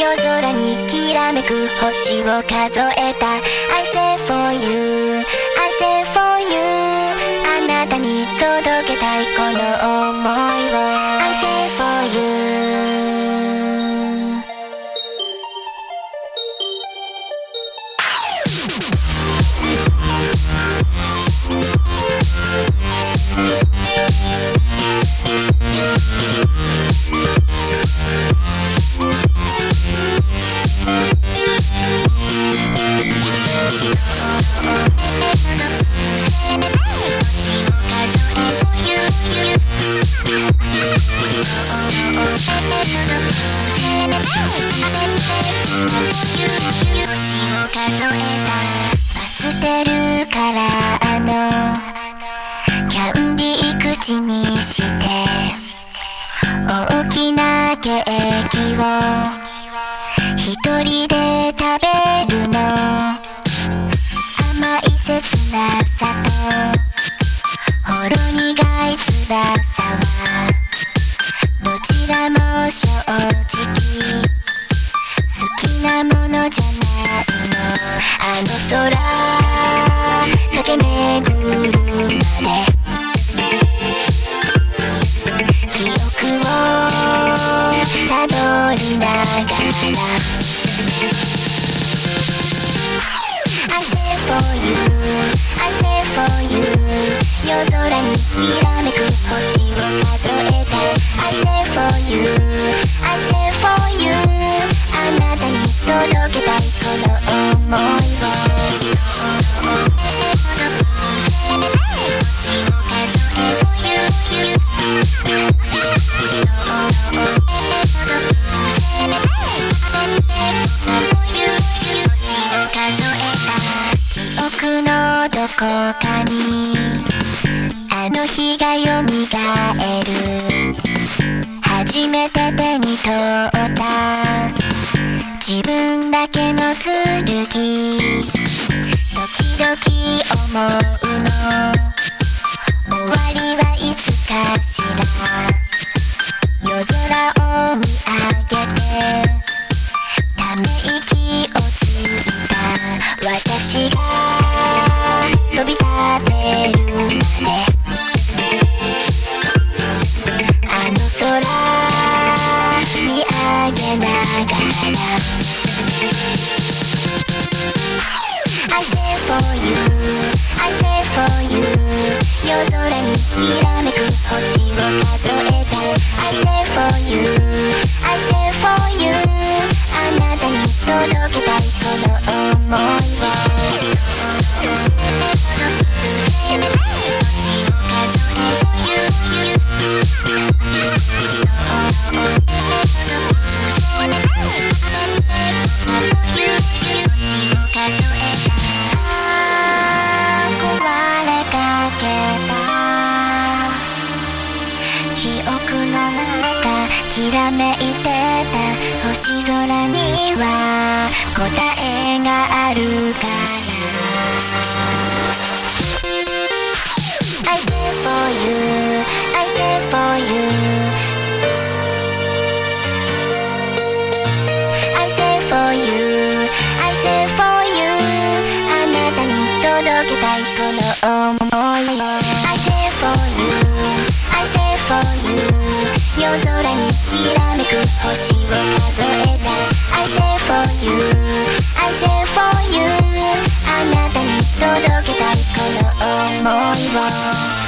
夜空にきらめく星を数えた I say for you I say for you あなたに届けたいこの想いを I say for you捨てるからキャンディー口にして大きなケーキを一人で食べるの甘い切なさとほろ苦い辛さはどちらも正直好きなものじゃないのあの空駆け巡るまで記憶をたどりながら I say for you I say for you 夜空にきらめく星を数えた I say for you I say for you あなたに届けたいこの想いを記憶のどこかにあの日がよみがえる初めて手に取った自分だけの剣時々思うの終わりはいつかしら夜空を見上げてため息をついた私が飛び立てるまであの空見上げながら I say for you I say for you 夜空にきらめく星を数えた I say for you I say for you あなたに届けたいこの想いを記憶の中きらめいてた星空には答えがあるから I say for you I say for you I say for you I say for you あなたに届けたいこの想いを I say for you I say for you 夜空にきらめく星を数えた I say for you I say for you あなたに届けたいこの想いを